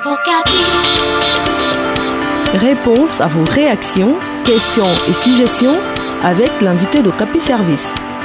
Réponse à vos réactions, questions et suggestions avec l'invité d'Okapi Service.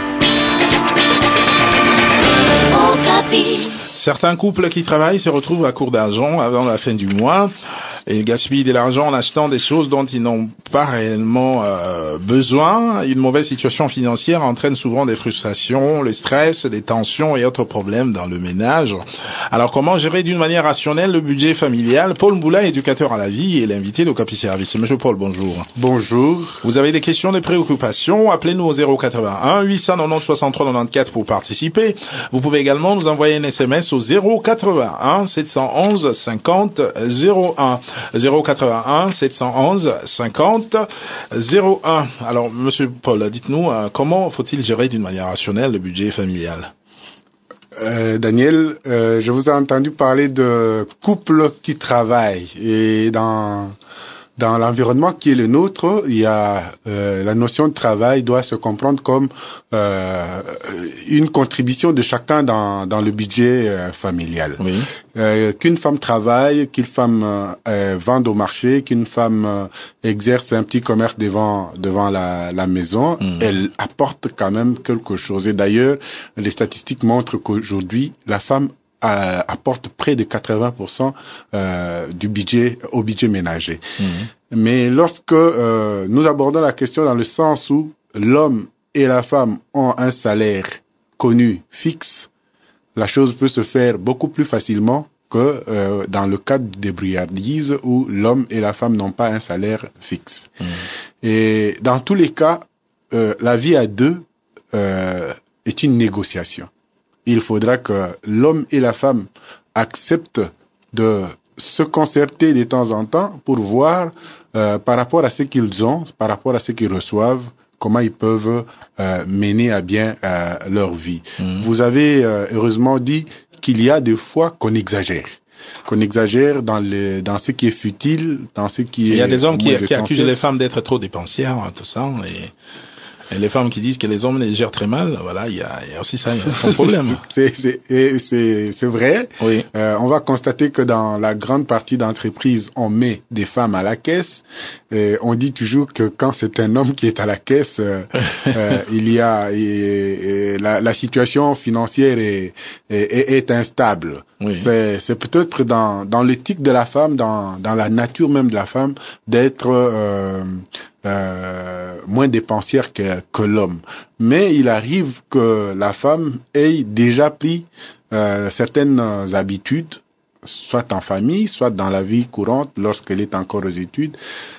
Certains couples qui travaillent se retrouvent à court d'argent avant la fin du mois et gaspillent de l'argent en achetant des choses dont ils n'ont pas réellement besoin. Une mauvaise situation financière entraîne souvent des frustrations, le stress, des tensions et autres problèmes dans le ménage. Alors comment gérer d'une manière rationnelle le budget familial? Paul Mboula, éducateur à la vie, est l'invité d'Okapi Service. Monsieur Paul, bonjour. Bonjour. Vous avez des questions, des préoccupations? Appelez-nous au 081 890 63 94 pour participer. Vous pouvez également nous envoyer un SMS au 081 711 50 01. 081 711 50 01. Alors, Monsieur Paul, dites-nous, comment faut-il gérer d'une manière rationnelle le budget familial? Daniel, je vous ai entendu parler de couples qui travaillent et dans l'environnement qui est le nôtre, il y a la notion de travail doit se comprendre comme une contribution de chacun dans le budget familial. Oui. Qu'une femme travaille, qu'une femme vende au marché, qu'une femme exerce un petit commerce devant la maison, elle apporte quand même quelque chose. Et d'ailleurs, les statistiques montrent qu'aujourd'hui, la femme apporte près de 80% du budget au budget ménager. Mais lorsque nous abordons la question dans le sens où l'homme et la femme ont un salaire connu, fixe, la chose peut se faire beaucoup plus facilement que dans le cadre des briardises où l'homme et la femme n'ont pas un salaire fixe. Et dans tous les cas, la vie à deux est une négociation. Il faudra que l'homme et la femme acceptent de se concerter de temps en temps pour voir par rapport à ce qu'ils ont, par rapport à ce qu'ils reçoivent, comment ils peuvent mener à bien leur vie. Vous avez heureusement dit qu'il y a des fois qu'on exagère dans ce qui est futile, dans ce qui est... Il y a des hommes qui accusent les femmes d'être trop dépensières, tout ça, et les femmes qui disent que les hommes les gèrent très mal, voilà, il y a aussi ça, un problème. C'est vrai. Oui. On va constater que dans la grande partie d'entreprises, on met des femmes à la caisse. On dit toujours que quand c'est un homme qui est à la caisse, il y a la situation financière est instable. Oui. C'est peut-être dans l'éthique de la femme, dans la nature même de la femme, d'être moins dépensière que l'homme. Mais il arrive que la femme ait déjà pris certaines habitudes, soit en famille, soit dans la vie courante, lorsqu'elle est encore aux études,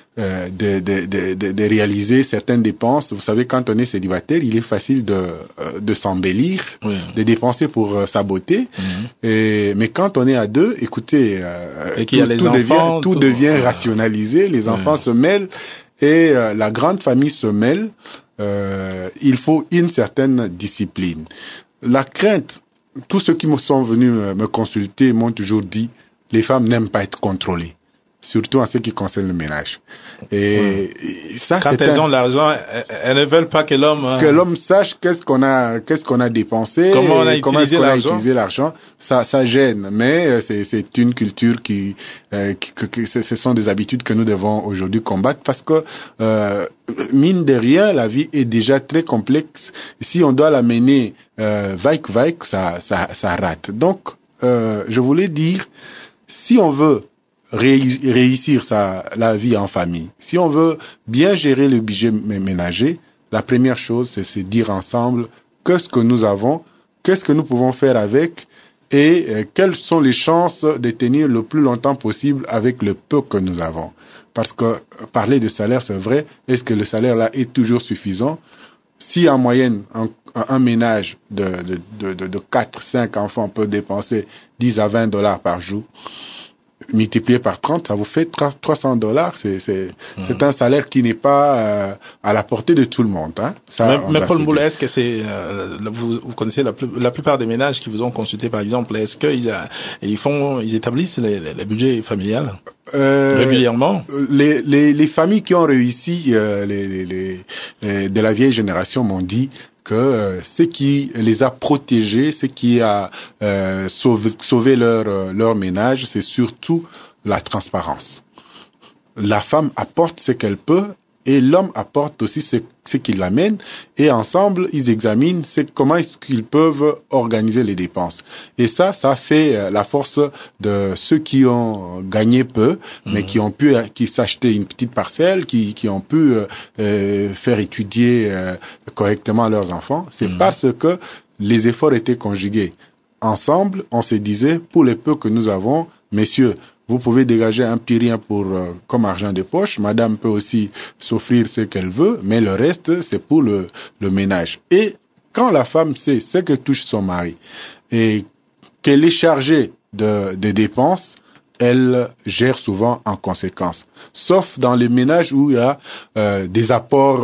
de réaliser certaines dépenses. Vous savez, quand on est célibataire, il est facile de s'embellir, oui, de dépenser pour sa beauté. Mais quand on est à deux, écoutez, tout devient rationalisé, les enfants se mêlent et la grande famille se mêle. Il faut une certaine discipline. La crainte, tous ceux qui me sont venus me consulter m'ont toujours dit, les femmes n'aiment pas être contrôlées, surtout en ce qui concerne le ménage. Et ça, quand elles ont l'argent, elles ne veulent pas que l'homme sache qu'est-ce qu'on a dépensé, comment on a utilisé l'argent. Ça gêne, mais c'est une culture ce sont des habitudes que nous devons aujourd'hui combattre parce que mine de rien, la vie est déjà très complexe. Si on doit la mener vaille, ça rate. Donc, je voulais dire, si on veut réussir la vie en famille, si on veut bien gérer le budget ménager, la première chose, c'est se dire ensemble qu'est-ce que nous avons, qu'est-ce que nous pouvons faire avec et quelles sont les chances de tenir le plus longtemps possible avec le peu que nous avons. Parce que parler de salaire, c'est vrai, est-ce que le salaire là est toujours suffisant? Si en moyenne, un ménage de 4-5 enfants peut dépenser 10 à 20 dollars par jour, multiplié par 30, ça vous fait 300 dollars. C'est un salaire qui n'est pas à la portée de tout le monde. Hein. Mais Paul Mboula, est-ce que vous connaissez la plupart des ménages qui vous ont consulté, par exemple, est-ce qu'ils établissent les budgets familiales régulièrement? Les familles qui ont réussi de la vieille génération m'ont dit que ce qui les a protégés, ce qui a sauvé leur ménage, c'est surtout la transparence. La femme apporte ce qu'elle peut et l'homme apporte aussi ce qu'il amène, et ensemble ils examinent comment est-ce qu'ils peuvent organiser les dépenses. Et ça fait la force de ceux qui ont gagné peu, mais qui s'achetaient une petite parcelle, qui ont pu faire étudier correctement leurs enfants. C'est parce que les efforts étaient conjugués. Ensemble, on se disait, pour les peu que nous avons, messieurs, vous pouvez dégager un petit rien comme argent de poche. Madame peut aussi s'offrir ce qu'elle veut, mais le reste, c'est pour le ménage. Et quand la femme sait ce que touche son mari et qu'elle est chargée de dépenses, elle gère souvent en conséquence. Sauf dans les ménages où il y a des apports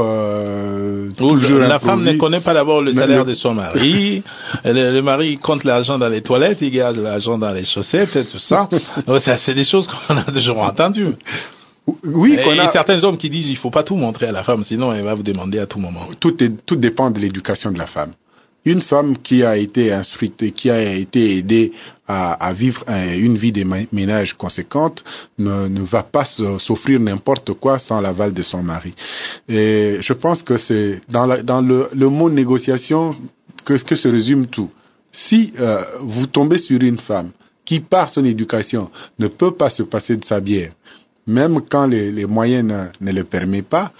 la femme ne connaît pas d'abord le salaire de son mari. Le mari compte l'argent dans les toilettes, il garde l'argent dans les chaussettes et tout ça. C'est des choses qu'on a toujours entendues. Oui, et certains hommes qui disent il faut pas tout montrer à la femme, sinon elle va vous demander à tout moment. Tout dépend de l'éducation de la femme. Une femme qui a été instruite et qui a été aidée à vivre une vie de ménage conséquente ne va pas s'offrir n'importe quoi sans l'aval de son mari. Et je pense que c'est dans le mot négociation que se résume tout. Si vous tombez sur une femme qui, par son éducation, ne peut pas se passer de sa bière, même quand les moyens ne le permettent pas,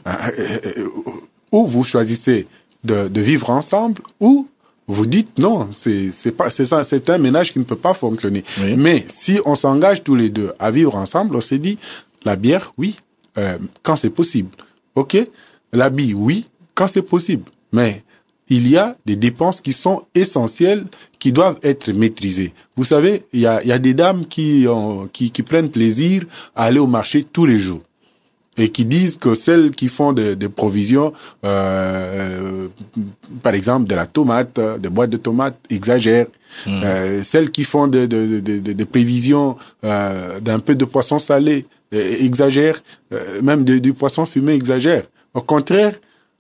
ou vous choisissez de vivre ensemble, ou vous dites non, c'est un ménage qui ne peut pas fonctionner. Oui. Mais si on s'engage tous les deux à vivre ensemble, on se dit la bière, oui, quand c'est possible. Ok, l'habit, oui, quand c'est possible. Mais il y a des dépenses qui sont essentielles, qui doivent être maîtrisées. Vous savez, il y a des dames qui prennent plaisir à aller au marché tous les jours. Et qui disent que celles qui font des provisions, par exemple de la tomate, des boîtes de tomates, exagèrent. Celles qui font des prévisions d'un peu de poisson salé, exagèrent. Même du poisson fumé, exagèrent. Au contraire,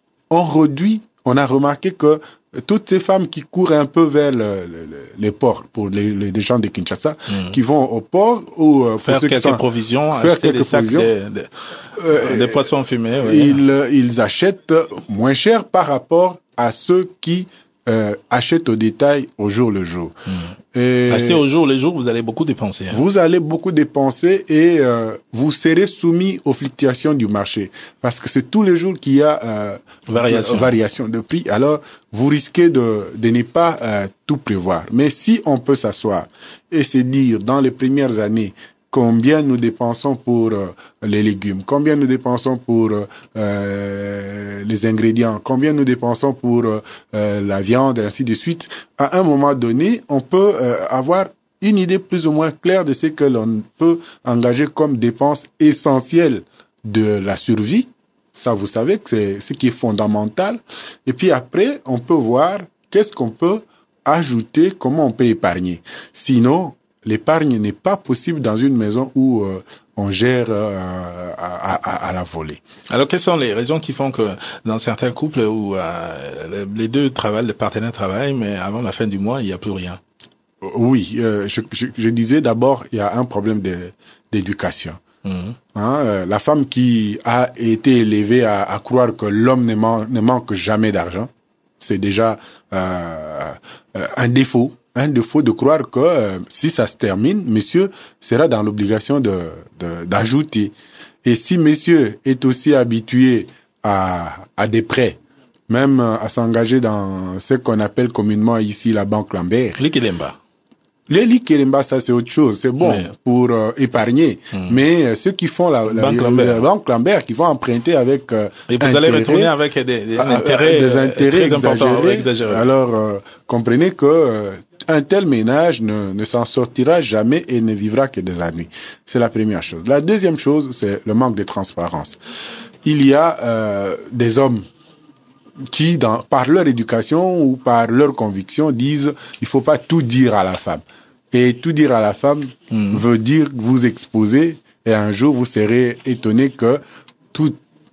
on a remarqué que toutes ces femmes qui courent un peu vers les ports, pour les gens de Kinshasa, qui vont au port ou faire quelques provisions, acheter des sacs de poissons fumés. Oui. Ils achètent moins cher par rapport à ceux qui achètent au détail au jour le jour. Acheter au jour le jour, vous allez beaucoup dépenser. Hein. Vous allez beaucoup dépenser et vous serez soumis aux fluctuations du marché. Parce que c'est tous les jours qu'il y a variation de prix. Alors, vous risquez de ne pas tout prévoir. Mais si on peut s'asseoir et se dire, dans les premières années, combien nous dépensons pour les légumes, combien nous dépensons pour les ingrédients, combien nous dépensons pour la viande, et ainsi de suite. À un moment donné, on peut avoir une idée plus ou moins claire de ce que l'on peut engager comme dépenses essentielles de la survie. Ça, vous savez que c'est ce qui est fondamental. Et puis après, on peut voir qu'est-ce qu'on peut ajouter, comment on peut épargner. Sinon, l'épargne n'est pas possible dans une maison où on gère à la volée. Alors, quelles sont les raisons qui font que dans certains couples où les deux travaillent, les partenaires travaillent, mais avant la fin du mois, il n'y a plus rien? Oui, je disais d'abord, il y a un problème d'éducation. La femme qui a été élevée à croire que l'homme ne manque jamais d'argent, c'est déjà un défaut. Un défaut de croire que si ça se termine, monsieur sera dans l'obligation d'ajouter. Et si monsieur est aussi habitué à des prêts, même à s'engager dans ce qu'on appelle communément ici la banque Lambert. Les Likilemba, ça c'est autre chose, c'est bon pour épargner. Mais ceux qui font la banque Lambert, qui vont emprunter avec et vous allez retourner avec des intérêts exagérés. Alors comprenez que un tel ménage ne s'en sortira jamais et ne vivra que des années. C'est la première chose. La deuxième chose, c'est le manque de transparence. Il y a des hommes qui, par leur éducation ou par leur conviction, disent il faut pas tout dire à la femme. Et tout dire à la femme veut dire vous exposer, et un jour vous serez étonné que tout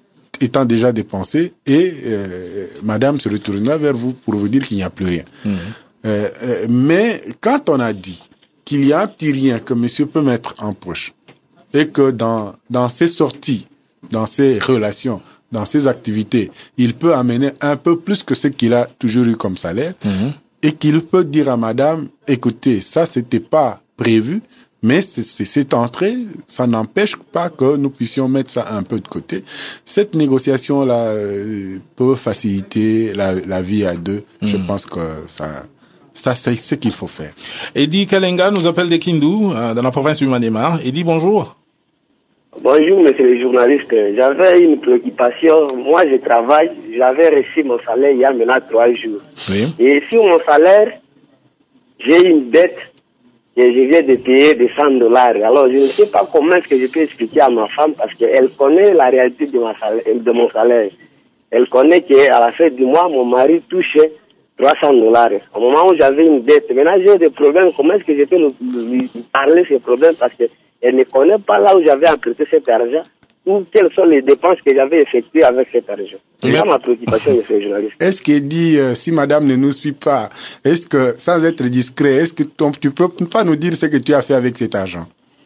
étant déjà dépensé et madame se retournera vers vous pour vous dire qu'il n'y a plus rien. Mais quand on a dit qu'il y a un petit rien que monsieur peut mettre en poche et que dans ses sorties, dans ses relations, dans ses activités, il peut amener un peu plus que ce qu'il a toujours eu comme salaire et qu'il peut dire à madame, écoutez, ça c'était pas prévu, mais c'est entré, ça n'empêche pas que nous puissions mettre ça un peu de côté. Cette négociation-là peut faciliter la vie à deux. Je pense que ça c'est ce qu'il faut faire. Eddie Kalenga nous appelle de Kindu, dans la province du Maniema. Eddie, bonjour. Bonjour, monsieur le journaliste. J'avais une préoccupation. Moi, je travaille. J'avais reçu mon salaire il y a maintenant 3 jours. Oui. Et sur mon salaire, j'ai une dette que je viens de payer de $100. Alors, je ne sais pas comment est-ce que je peux expliquer à ma femme parce qu'elle connaît la réalité de mon salaire. Elle connaît qu'à la fin du mois, mon mari touchait $300. Au moment où j'avais une dette, maintenant j'ai des problèmes. Comment est-ce que je peux lui parler de ces problèmes parce qu'elle ne connaît pas là où j'avais emprunté cet argent ou quelles sont les dépenses que j'avais effectuées avec cet argent. C'est ça ma préoccupation, monsieur le journaliste. Est-ce qu'il dit, si madame ne nous suit pas, est-ce que, sans être discret, est-ce que tu peux pas nous dire ce que tu as fait avec cet argent?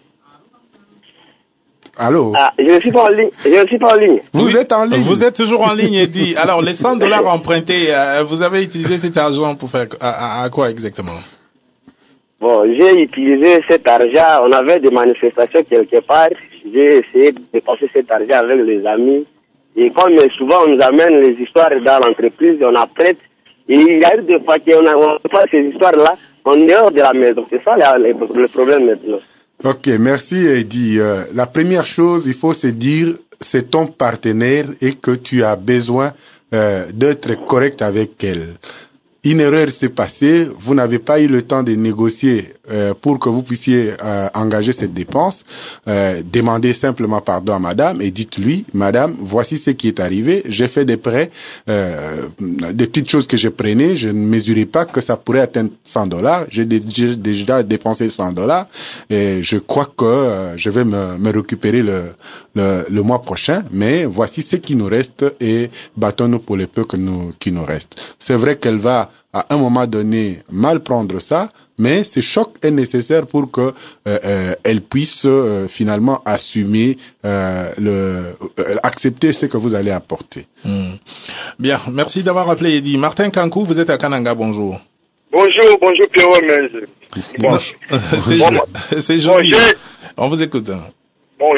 Allô? Ah, je ne suis pas en ligne. Vous êtes en ligne? Vous êtes toujours en ligne, Eddie. Alors, les $100 empruntés, vous avez utilisé cet argent pour faire à quoi exactement? Bon, j'ai utilisé cet argent. On avait des manifestations quelque part. J'ai essayé de dépenser cet argent avec les amis. Et comme souvent on nous amène les histoires dans l'entreprise, on apprête. Et il y a eu des fois qu'on fait ces histoires-là en dehors de la maison. C'est ça le problème maintenant. Ok, merci Eddie. La première chose, il faut se dire, c'est ton partenaire et que tu as besoin d'être correct avec elle. Une erreur s'est passée, vous n'avez pas eu le temps de négocier pour que vous puissiez engager cette dépense. Demandez simplement pardon à madame et dites-lui, madame, voici ce qui est arrivé, j'ai fait des prêts, des petites choses que je prenais, je ne mesurais pas que ça pourrait atteindre $100, j'ai déjà dépensé $100 et je crois que je vais me récupérer le mois prochain, mais voici ce qui nous reste et battons-nous pour le peu qui nous reste. C'est vrai qu'elle va à un moment donné mal prendre ça, mais ce choc est nécessaire pour que elle puisse finalement assumer accepter ce que vous allez apporter. Bien, merci d'avoir appelé Eddie. Martin Kankou, vous êtes à Kananga, bonjour. Bonjour Pierrot. Bon, c'est joli. On vous écoute. Bon,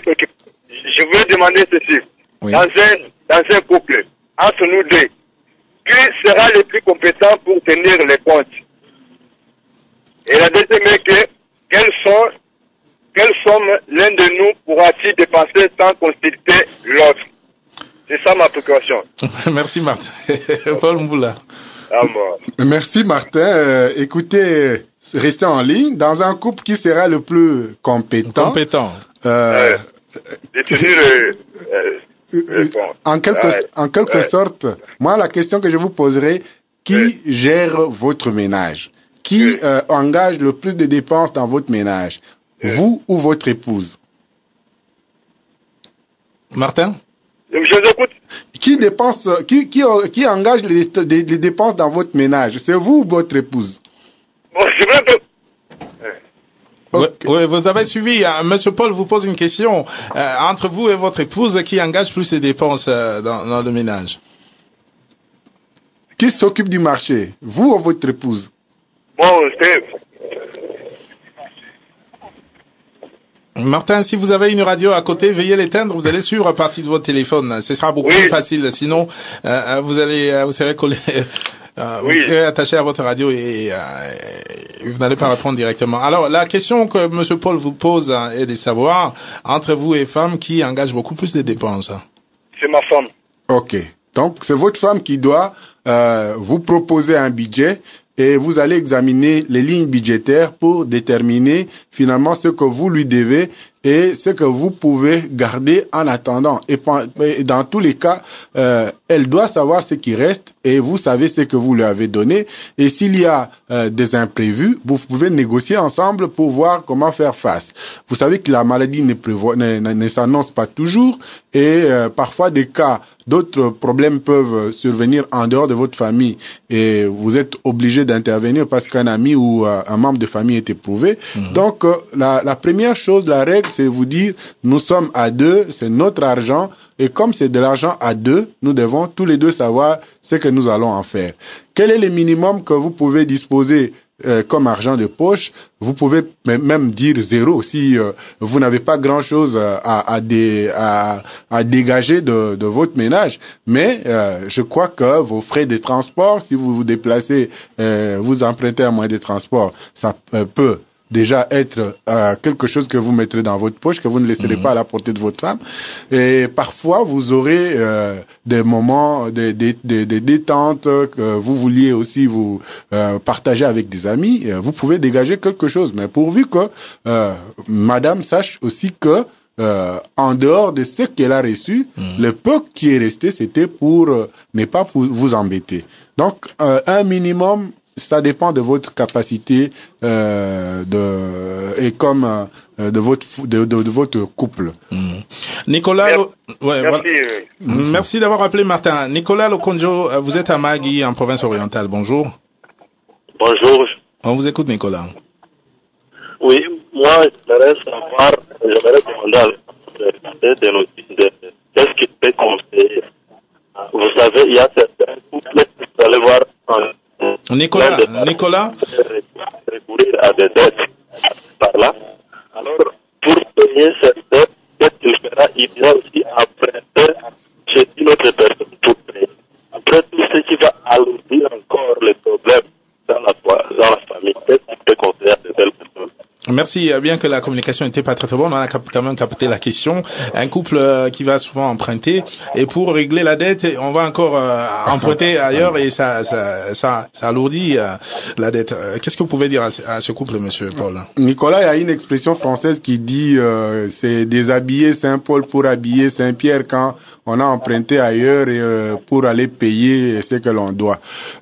je veux demander ceci. Oui. Dans un couple, entre nous deux, qui sera le plus compétent pour tenir les comptes? Et la deuxième est que, quelle somme l'un de nous pourra-t-il dépenser sans consulter l'autre? C'est ça ma préoccupation. Merci Martin. Paul Mboula. Merci Martin. Écoutez, restez en ligne. Dans un couple qui sera le plus compétent. En quelque sorte, moi la question que je vous poserai, qui gère votre ménage? Qui engage le plus de dépenses dans votre ménage? Vous ou votre épouse? Martin? Je vous écoute. Qui engage les dépenses dans votre ménage? C'est vous ou votre épouse? Bon, c'est vrai que... Okay. Oui, vous avez suivi. Monsieur Paul vous pose une question. Entre vous et votre épouse, qui engage plus les dépenses dans le ménage? Qui s'occupe du marché? Vous ou votre épouse? Bon, c'est... Martin, si vous avez une radio à côté, veuillez l'éteindre. Vous allez suivre à partir de votre téléphone. Ce sera beaucoup plus facile. Sinon, vous serez collé... vous serez attaché à votre radio et vous n'allez pas répondre directement. Alors, la question que M. Paul vous pose est de savoir, entre vous et femme, qui engage beaucoup plus de dépenses? C'est ma femme. Ok. Donc, c'est votre femme qui doit vous proposer un budget et vous allez examiner les lignes budgétaires pour déterminer finalement ce que vous lui devez et ce que vous pouvez garder en attendant. Et dans tous les cas, elle doit savoir ce qui reste et vous savez ce que vous lui avez donné. Et s'il y a des imprévus, vous pouvez négocier ensemble pour voir comment faire face. Vous savez que la maladie ne s'annonce pas toujours et parfois d'autres problèmes peuvent survenir en dehors de votre famille et vous êtes obligé d'intervenir parce qu'un ami ou un membre de famille est éprouvé. Donc, la première chose, la règle, c'est vous dire, nous sommes à deux, c'est notre argent, et comme c'est de l'argent à deux, nous devons tous les deux savoir ce que nous allons en faire. Quel est le minimum que vous pouvez disposer comme argent de poche? Vous pouvez même dire zéro si vous n'avez pas grand-chose à dégager de votre ménage. Mais je crois que vos frais de transport, si vous vous déplacez, vous empruntez un moyen de transport, ça peut déjà être quelque chose que vous mettrez dans votre poche, que vous ne laisserez pas à la portée de votre femme. Et parfois, vous aurez des moments de détente que vous vouliez aussi vous partager avec des amis. Vous pouvez dégager quelque chose, mais pourvu que madame sache aussi que en dehors de ce qu'elle a reçu, le peu qui est resté, c'était n'est pas pour vous embêter. Donc, un minimum, ça dépend de votre capacité de votre couple. Nicolas, merci. Merci d'avoir appelé Martin. Nicolas Lokonjo, vous êtes à Magui, en province orientale. Bonjour. Bonjour. On vous écoute, Nicolas. Oui, moi, j'aimerais demander à qu'est-ce qu'il peut conseiller. Vous savez, il y a certains couples, vous allez voir Nicolas, recourir à des dettes par là. Alors, pour payer cette dette, qu'est-ce qu'il fera? Il doit aussi emprunter chez une autre personne pour payer. Après tout ce qui va alourdir encore les problèmes dans la famille, qu'est-ce qu'il peut conseiller à de telles personnes? Merci. Bien que la communication n'était pas très bonne, on a quand même capté la question. Un couple qui va souvent emprunter et pour régler la dette, on va encore emprunter ailleurs et ça alourdit la dette. Qu'est-ce que vous pouvez dire à ce couple, monsieur Paul? Nicolas, il y a une expression française qui dit c'est déshabiller Saint-Paul pour habiller Saint-Pierre quand on a emprunté ailleurs et pour aller payer ce que l'on doit.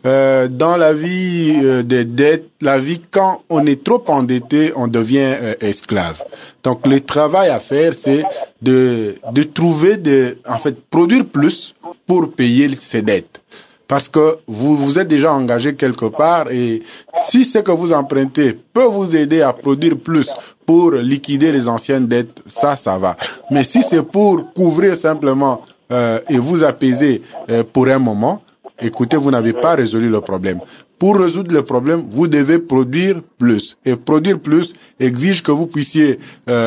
Dans la vie des dettes, la vie quand on est trop endetté, on devient esclave. Donc le travail à faire, c'est de trouver produire plus pour payer ses dettes. Parce que vous êtes déjà engagé quelque part et si ce que vous empruntez peut vous aider à produire plus pour liquider les anciennes dettes, ça va. Mais si c'est pour couvrir simplement et vous apaiser pour un moment, écoutez, vous n'avez pas résolu le problème. Pour résoudre le problème, vous devez produire plus. Et produire plus exige que vous puissiez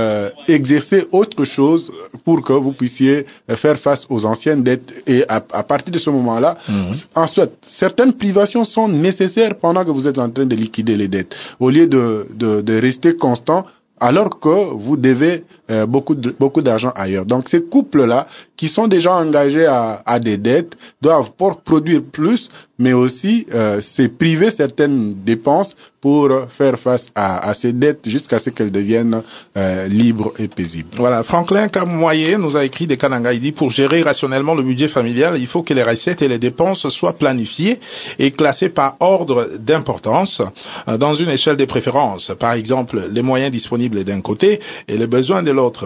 exercer autre chose pour que vous puissiez faire face aux anciennes dettes. Et à partir de ce moment-là, ensuite, certaines privations sont nécessaires pendant que vous êtes en train de liquider les dettes. Au lieu de rester constant, alors que vous devez beaucoup d'argent ailleurs. Donc ces couples-là, qui sont déjà engagés à des dettes, doivent produire plus, mais aussi se priver certaines dépenses pour faire face à ces dettes jusqu'à ce qu'elles deviennent libres et paisibles. Voilà, Franklin Kamoye nous a écrit des Kananga. Il dit, pour gérer rationnellement le budget familial, il faut que les recettes et les dépenses soient planifiées et classées par ordre d'importance dans une échelle des préférences. Par exemple, les moyens disponibles d'un côté et les besoins de l'autre.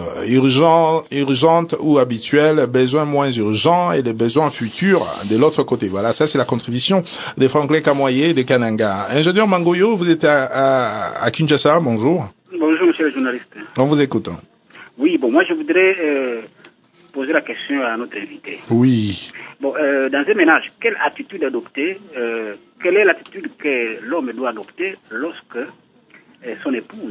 Urgentes ou habituels, besoins moins urgents et les besoins futurs de l'autre côté. Voilà, ça c'est la contribution de Franklin Kamoye de Kananga. Ingénieur Mangoyo, vous êtes à Kinshasa, bonjour. Bonjour monsieur le journaliste. On vous écoute. Oui, bon, moi je voudrais poser la question à notre invité. Oui. Bon, dans un ménage, quelle attitude adopter quelle est l'attitude que l'homme doit adopter lorsque son épouse,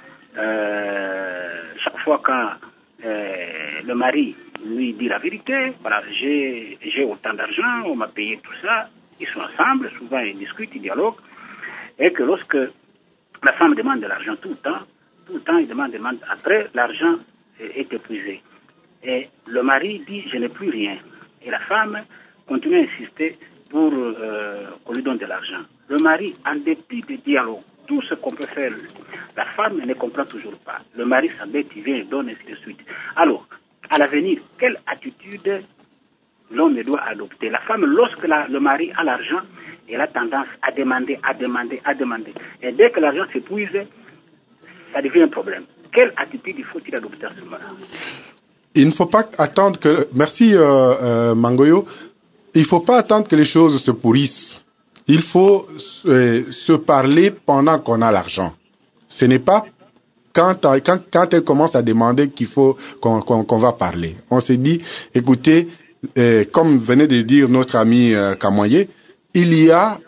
chaque fois quand le mari lui dit la vérité, voilà, j'ai autant d'argent, on m'a payé tout ça, ils sont ensemble, souvent ils discutent, ils dialoguent, et que lorsque la femme demande de l'argent tout le temps il demande, après l'argent est épuisé. Et le mari dit je n'ai plus rien. Et la femme continue à insister pour qu'on lui donne de l'argent. le mari, en dépit du dialogue, tout ce qu'on peut faire, la femme ne comprend toujours pas. Le mari s'embête, il vient, il donne, ainsi de suite. Alors, à l'avenir, quelle attitude l'homme doit adopter? La femme, lorsque le mari a l'argent, elle a tendance à demander. Et dès que l'argent s'épuise, ça devient un problème. Quelle attitude faut-il adopter à ce moment-là? Il ne faut pas attendre que... Merci Mangoyo. Il ne faut pas attendre que les choses se pourrissent. Il faut se parler pendant qu'on a l'argent. Ce n'est pas quand elle commence à demander qu'il faut qu'on va parler. On s'est dit, écoutez, comme venait de dire notre ami Kamoye, il y a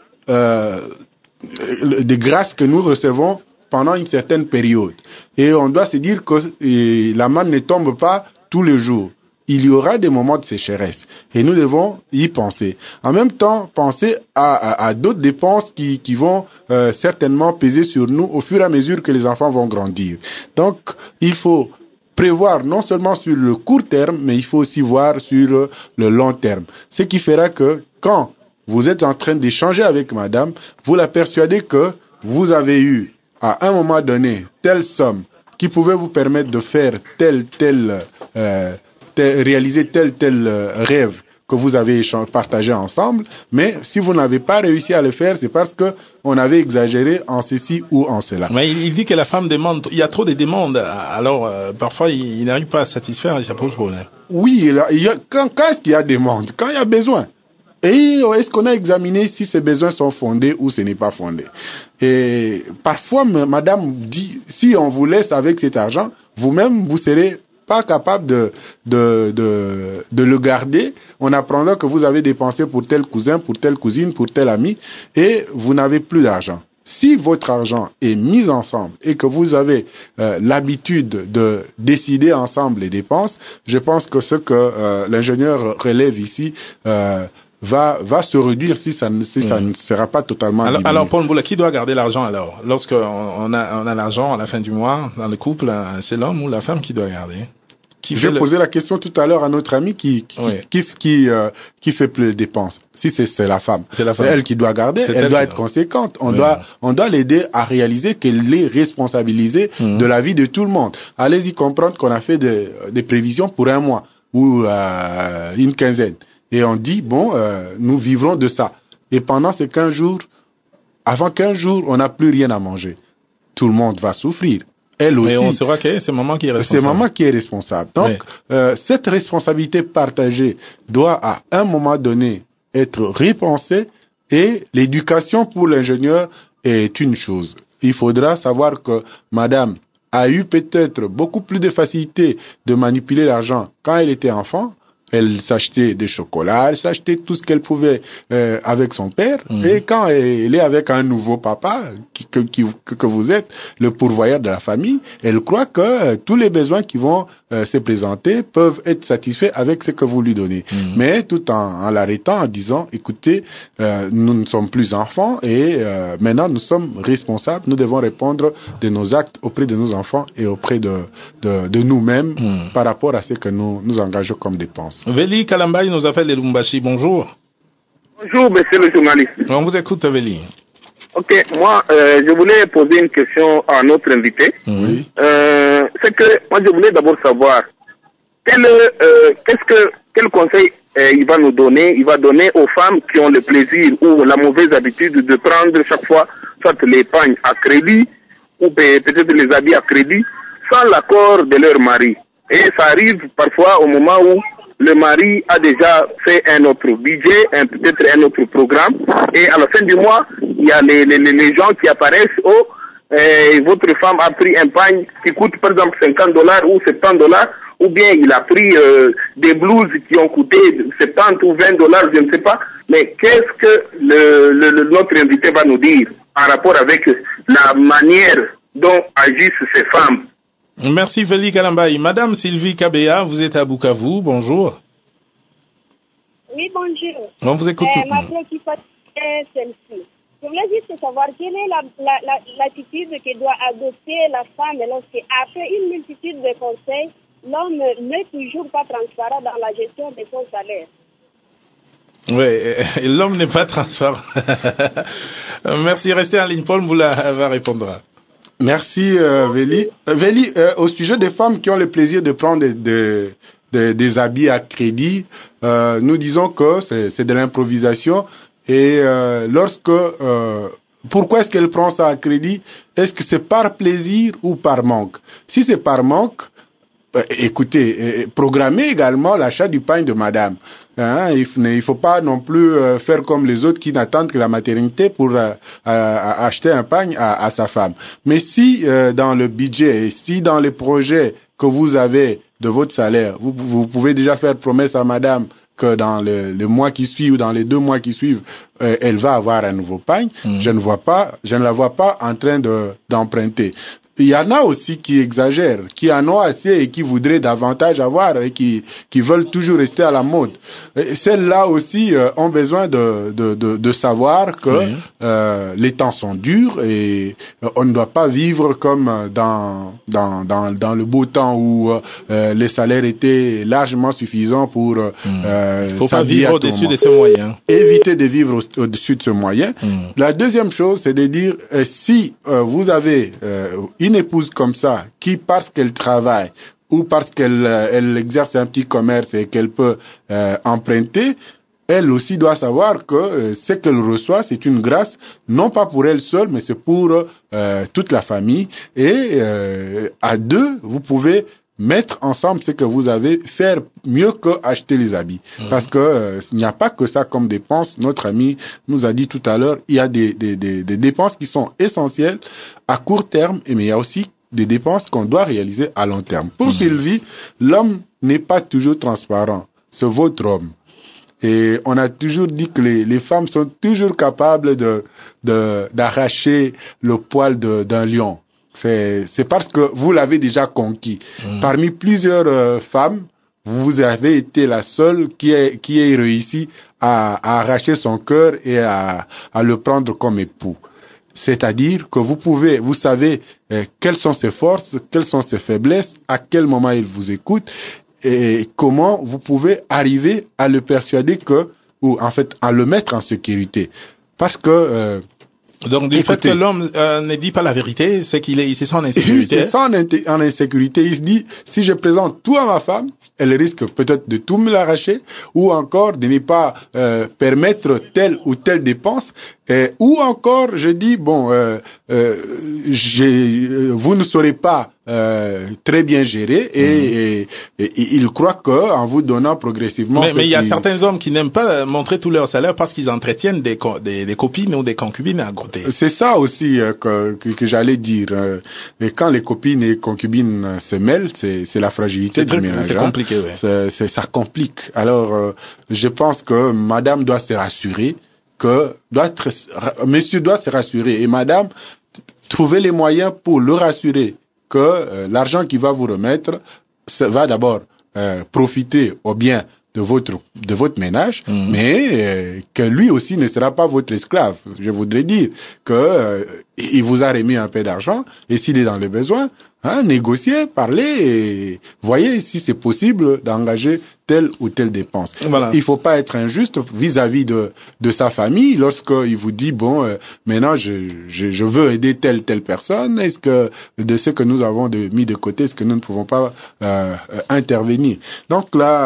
des grâces que nous recevons pendant une certaine période. Et on doit se dire que la manne ne tombe pas tous les jours. Il y aura des moments de sécheresse. Et nous devons y penser. En même temps, penser à d'autres dépenses qui vont certainement peser sur nous au fur et à mesure que les enfants vont grandir. Donc, il faut prévoir non seulement sur le court terme, mais il faut aussi voir sur le long terme. Ce qui fera que quand vous êtes en train d'échanger avec madame, vous la persuadez que vous avez eu à un moment donné telle somme qui pouvait vous permettre de faire réaliser tel rêve que vous avez partagé ensemble, mais si vous n'avez pas réussi à le faire, c'est parce que on avait exagéré en ceci ou en cela. Mais il dit que la femme demande, il y a trop de demandes, alors parfois il n'arrive pas à satisfaire et ça pose problème. Oui, quand est-ce qu'il y a demande? Quand il y a besoin. Et est-ce qu'on a examiné si ces besoins sont fondés ou ce n'est pas fondé? Et parfois, madame dit, si on vous laisse avec cet argent, vous-même, vous serez pas capable de le garder. On apprendra que vous avez dépensé pour tel cousin, pour telle cousine, pour tel ami, et vous n'avez plus d'argent. Si votre argent est mis ensemble et que vous avez l'habitude de décider ensemble les dépenses, je pense que ce que l'ingénieur relève ici va se réduire si ça ne sera pas totalement alors Paul Mboula, qui doit garder l'argent alors? Lorsqu'on a l'argent à la fin du mois dans le couple, c'est l'homme ou la femme qui doit garder? J'ai posé la question tout à l'heure à notre ami qui fait plus de dépenses. Si c'est la femme, c'est elle qui doit garder, elle doit être conséquente. On doit l'aider à réaliser qu'elle est responsabilisée de la vie de tout le monde. Allez-y comprendre qu'on a fait des prévisions pour un mois ou une quinzaine. Et on dit, nous vivrons de ça. Et pendant ces 15 jours, avant 15 jours, on n'a plus rien à manger. Tout le monde va souffrir. Elle aussi. Et on saura que c'est maman qui est responsable. C'est maman qui est responsable. Donc, cette responsabilité partagée doit à un moment donné être repensée, et l'éducation pour l'ingénieur est une chose. Il faudra savoir que madame a eu peut-être beaucoup plus de facilité de manipuler l'argent quand elle était enfant. Elle s'achetait des chocolats, elle s'achetait tout ce qu'elle pouvait avec son père. Et quand elle est avec un nouveau papa, que vous êtes le pourvoyeur de la famille, elle croit que tous les besoins qui vont se présenter peuvent être satisfaits avec ce que vous lui donnez. Mais tout en l'arrêtant, en disant, écoutez, nous ne sommes plus enfants et maintenant nous sommes responsables, nous devons répondre de nos actes auprès de nos enfants et auprès de nous-mêmes par rapport à ce que nous engageons comme dépenses. Veli Kalambaye nous appelle de Lumbashi. Bonjour. Bonjour, monsieur le journaliste. On vous écoute, Veli. Ok, moi, je voulais poser une question à notre invité. Oui. C'est que moi, je voulais d'abord savoir quel conseil il va nous donner. Il va donner aux femmes qui ont le plaisir ou la mauvaise habitude de prendre chaque fois soit l'épargne à crédit ou peut-être les habits à crédit sans l'accord de leur mari. Et ça arrive parfois au moment où le mari a déjà fait un autre budget, peut-être un autre programme, et à la fin du mois, il y a les gens qui apparaissent, votre femme a pris un pagne qui coûte par exemple $50 ou $70, ou bien il a pris des blouses qui ont coûté 70 ou $20, je ne sais pas, mais qu'est-ce que notre invité va nous dire en rapport avec la manière dont agissent ces femmes? Merci Veli Kalambaye. Madame Sylvie Kabea, vous êtes à Bukavu, bonjour. Oui, bonjour. On vous écoute. Ma préoccupation est celle-ci. Je voulais juste savoir quelle est l'attitude que doit adopter la femme lorsqu'après une multitude de conseils, l'homme n'est toujours pas transparent dans la gestion de son salaire. Oui, l'homme n'est pas transparent. Merci, restez en ligne. Paul Moula va répondre. Merci, Veli. Veli, au sujet des femmes qui ont le plaisir de prendre des habits à crédit, nous disons que c'est de l'improvisation et pourquoi est-ce qu'elle prend ça à crédit? Est-ce que c'est par plaisir ou par manque? Si c'est par manque, écoutez, programmez également l'achat du pain de madame. Il faut pas non plus faire comme les autres qui n'attendent que la maternité pour acheter un pain à sa femme. Mais si dans le budget et si dans les projets que vous avez de votre salaire, vous pouvez déjà faire promesse à madame que dans le mois qui suit ou dans les 2 mois qui suivent, elle va avoir un nouveau pain, je ne la vois pas en train d'emprunter. Il y en a aussi qui exagèrent, qui en ont assez et qui voudraient davantage avoir et qui veulent toujours rester à la mode. Celles-là aussi ont besoin de savoir que les temps sont durs et on ne doit pas vivre comme dans le beau temps où les salaires étaient largement suffisants pour il faut pas vivre au-dessus de ces moyens. Éviter de vivre au-dessus de ce moyen. La deuxième chose, c'est de dire si vous avez une épouse comme ça, qui parce qu'elle travaille ou parce qu'elle exerce un petit commerce et qu'elle peut emprunter, elle aussi doit savoir que ce qu'elle reçoit, c'est une grâce, non pas pour elle seule, mais c'est pour toute la famille. Et à 2, vous pouvez mettre ensemble ce que vous avez, faire mieux qu'acheter les habits. Parce que il n'y a pas que ça comme dépense. Notre ami nous a dit tout à l'heure, il y a des dépenses qui sont essentielles à court terme, mais il y a aussi des dépenses qu'on doit réaliser à long terme. Pour Sylvie, l'homme n'est pas toujours transparent. C'est votre homme. Et on a toujours dit que les femmes sont toujours capables d'arracher le poil d'un lion. C'est parce que vous l'avez déjà conquis. Parmi plusieurs femmes, vous avez été la seule qui ait réussi à arracher son cœur et à le prendre comme époux. C'est-à-dire que vous savez quelles sont ses forces, quelles sont ses faiblesses, à quel moment il vous écoute et comment vous pouvez arriver à le persuader ou en fait à le mettre en sécurité. Parce que donc, du fait que l'homme ne dit pas la vérité, c'est qu'il se sent en insécurité. Il se sent en insécurité. Il se dit, si je présente tout à ma femme, elle risque peut-être de tout me l'arracher, ou encore de ne pas permettre telle ou telle dépense, ou encore, je dis, vous ne saurez pas très bien gérer, et il croit qu'en vous donnant progressivement... Mais il y a certains hommes qui n'aiment pas montrer tout leur salaire parce qu'ils entretiennent des copines ou des concubines à côté. C'est ça aussi que j'allais dire. Et quand les copines et concubines se mêlent, c'est la fragilité du ménage. C'est compliqué, oui. Ça complique. Alors, je pense que madame doit se rassurer, monsieur doit se rassurer, et madame, trouver les moyens pour le rassurer que l'argent qu'il va vous remettre va d'abord profiter au bien de votre ménage, mais que lui aussi ne sera pas votre esclave. Je voudrais dire que il vous a remis un peu d'argent, et s'il est dans le besoin, négociez, parlez, et voyez si c'est possible d'engager telle ou telle dépense. Voilà. Il faut pas être injuste vis-à-vis de sa famille lorsqu'il vous dit maintenant je veux aider telle personne. Est-ce que de ce que nous avons mis de côté, est-ce que nous ne pouvons pas intervenir? Donc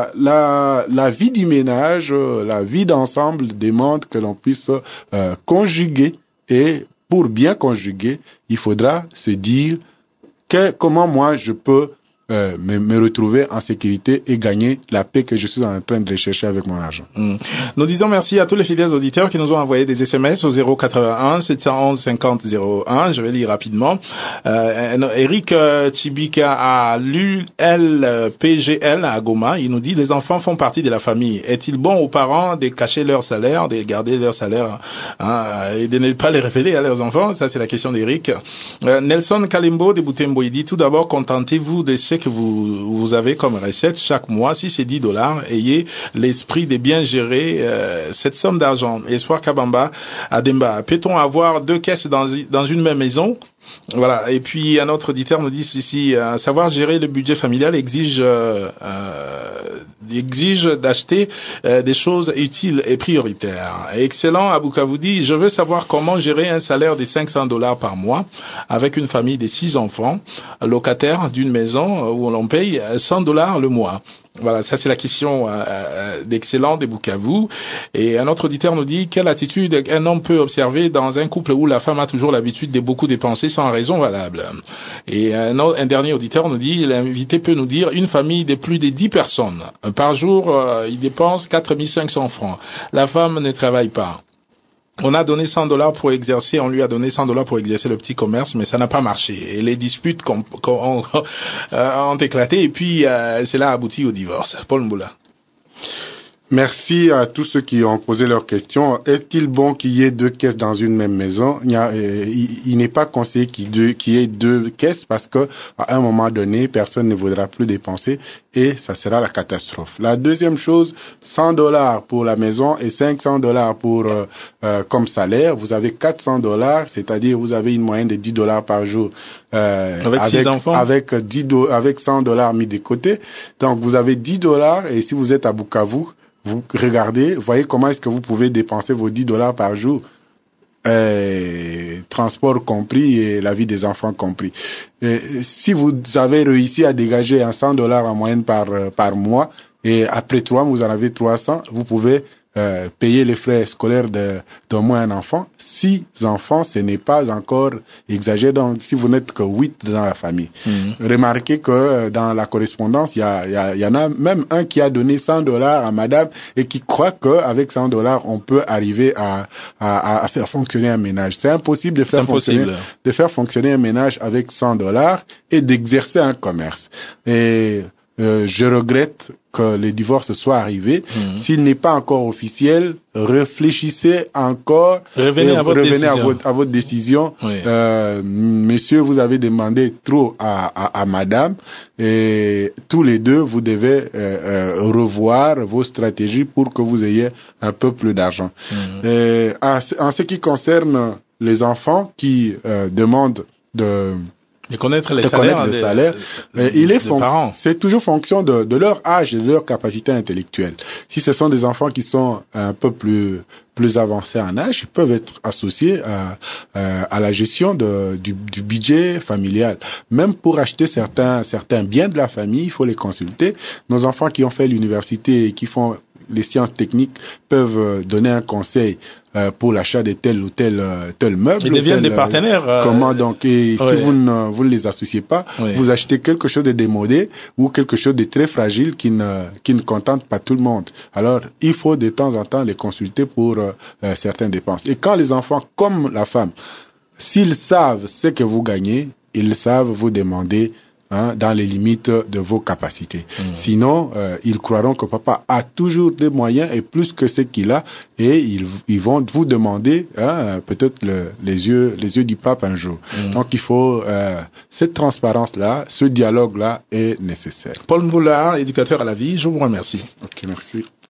la vie du ménage, la vie d'ensemble demande que l'on puisse conjuguer, et pour bien conjuguer, il faudra se dire comment moi je peux me retrouver en sécurité et gagner la paix que je suis en train de rechercher avec mon argent. Nous disons merci à tous les fidèles auditeurs qui nous ont envoyé des SMS au 081 711 50 01. Je vais lire rapidement. Eric Chibika à l'ULPGL à Goma, il nous dit: les enfants font partie de la famille. Est-il bon aux parents de cacher leur salaire, de garder leur salaire et de ne pas les révéler à leurs enfants? Ça, c'est la question d'Eric. Nelson Kalimbo de Butembo, il dit: tout d'abord, contentez-vous de ce que vous avez comme recette chaque mois. Si c'est $10, ayez l'esprit de bien gérer cette somme d'argent. Espoir Kabamba à Demba: peut-on avoir 2 caisses dans une même maison? Voilà. Et puis un autre auditeur nous dit ici, savoir gérer le budget familial exige d'acheter des choses utiles et prioritaires. Excellent. Abouka dit, je veux savoir comment gérer un salaire de $500 par mois avec une famille de 6 enfants, locataires d'une maison où l'on paye $100 le mois. Voilà, ça c'est la question d'Excellent de Bukavu. Et un autre auditeur nous dit, quelle attitude un homme peut observer dans un couple où la femme a toujours l'habitude de beaucoup dépenser sans raison valable. Et un dernier auditeur nous dit, l'invité peut nous dire, une famille de plus de 10 personnes. Par jour, il dépense 4500 francs. La femme ne travaille pas. On a donné $100 pour exercer, on lui a donné $100 pour exercer le petit commerce, mais ça n'a pas marché. Et les disputes ont éclaté, et puis cela a abouti au divorce. Paul Mboula. Merci à tous ceux qui ont posé leurs questions. Est-il bon qu'il y ait 2 caisses dans une même maison? Il n'est pas conseillé qu'il y ait 2 caisses parce que à un moment donné, personne ne voudra plus dépenser et ça sera la catastrophe. La deuxième chose, $100 pour la maison et $500 pour comme salaire. Vous avez $400, c'est-à-dire vous avez une moyenne de $10 par jour avec 6 enfants, avec $100 mis de côté. Donc vous avez $10 et si vous êtes à Bukavu, vous regardez, voyez comment est-ce que vous pouvez dépenser vos $10 par jour, transport compris et la vie des enfants compris. Si vous avez réussi à dégager un $100 en moyenne par mois et après 3 mois vous en avez 300, vous pouvez payer les frais scolaires d'au moins un enfant. 6 enfants, ce n'est pas encore exagéré. Donc, si vous n'êtes que 8 dans la famille. Remarquez que dans la correspondance, il y en a même un qui a donné $100 à madame et qui croit qu'avec $100, on peut arriver à faire fonctionner un ménage. C'est impossible de faire fonctionner un ménage avec $100 et d'exercer un commerce. Et je regrette que le divorce soit arrivé. S'il n'est pas encore officiel, réfléchissez encore. Revenez à votre décision. Oui. Messieurs, vous avez demandé trop à madame et tous les deux, vous devez revoir vos stratégies pour que vous ayez un peu plus d'argent. En ce qui concerne les enfants qui demandent de connaître les salaires, c'est toujours fonction de leur âge et de leur capacité intellectuelle. Si ce sont des enfants qui sont un peu plus avancés en âge, ils peuvent être associés à la gestion du budget familial. Même pour acheter certains biens de la famille, il faut les consulter. Nos enfants qui ont fait l'université et qui font les sciences techniques peuvent donner un conseil pour l'achat de tel ou tel meuble. Ils deviennent des partenaires. Comment donc, et si vous ne les associez pas, vous achetez quelque chose de démodé ou quelque chose de très fragile qui ne contente pas tout le monde. Alors, il faut de temps en temps les consulter pour certaines dépenses. Et quand les enfants, comme la femme, s'ils savent ce que vous gagnez, ils savent vous demander dans les limites de vos capacités. Sinon, ils croiront que papa a toujours des moyens et plus que ce qu'il a et ils vont vous demander peut-être les yeux du pape un jour. Donc il faut cette transparence-là, ce dialogue-là est nécessaire. Paul Mboula, éducateur à la vie, je vous remercie. Ok, merci.